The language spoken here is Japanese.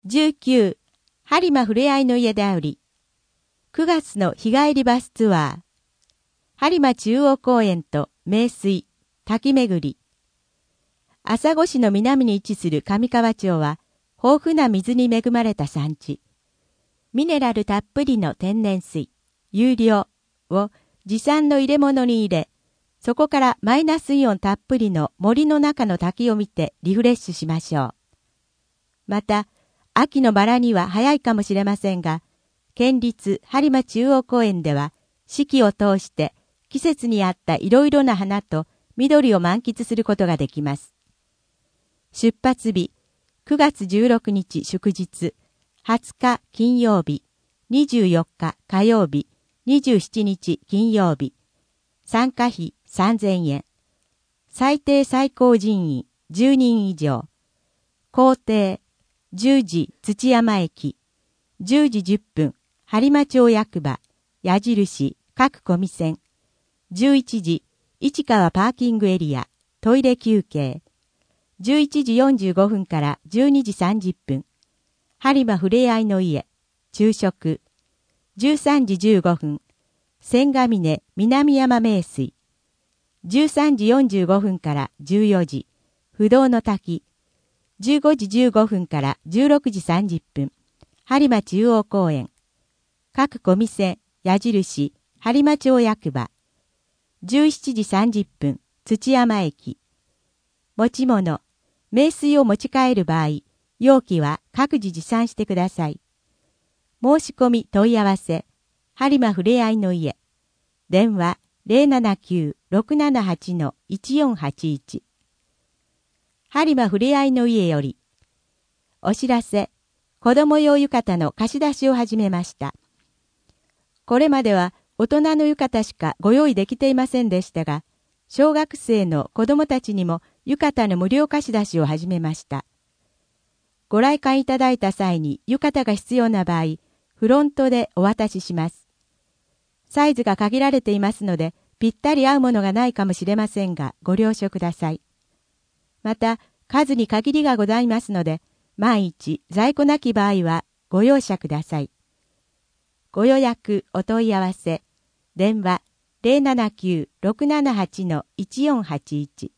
19、播磨ふれあいの家であり。9月の日帰りバスツアー。播磨中央公園と名水、滝巡り。朝来市の南に位置する上川町は、豊富な水に恵まれた産地。ミネラルたっぷりの天然水、有料を持参の入れ物に入れ、そこからマイナスイオンたっぷりの森の中の滝を見てリフレッシュしましょう。また、秋のバラには早いかもしれませんが、県立播磨中央公園では四季を通して季節に合ったいろいろな花と緑を満喫することができます。出発日、9月16日祝日、20日金曜日、24日火曜日、27日金曜日。参加費3000円。最低最高人員10人以上。行程10時土山駅。10時10分播磨町役場矢印各込線。11時市川パーキングエリアトイレ休憩。11時45分から12時30分。播磨ふれあいの家昼食。13時15分。千ヶ峰南山名水。13時45分から14時。不動の滝。15時15分から16時30分。播磨中央公園。各込線矢印播磨町役場。17時30分。土山駅。持ち物。名水を持ち帰る場合、容器は各自持参してください。申し込み問い合わせ。播磨ふれあいの家。電話 079-678-1481。播磨ふれあいの家より。お知らせ。子供用浴衣の貸し出しを始めました。これまでは大人の浴衣しかご用意できていませんでしたが、小学生の子供たちにも浴衣の無料貸し出しを始めました。ご来館いただいた際に浴衣が必要な場合、フロントでお渡しします。サイズが限られていますので、ぴったり合うものがないかもしれませんが、ご了承ください。また、数に限りがございますので、万一在庫なき場合はご容赦ください。ご予約お問い合わせ、電話 079-678-1481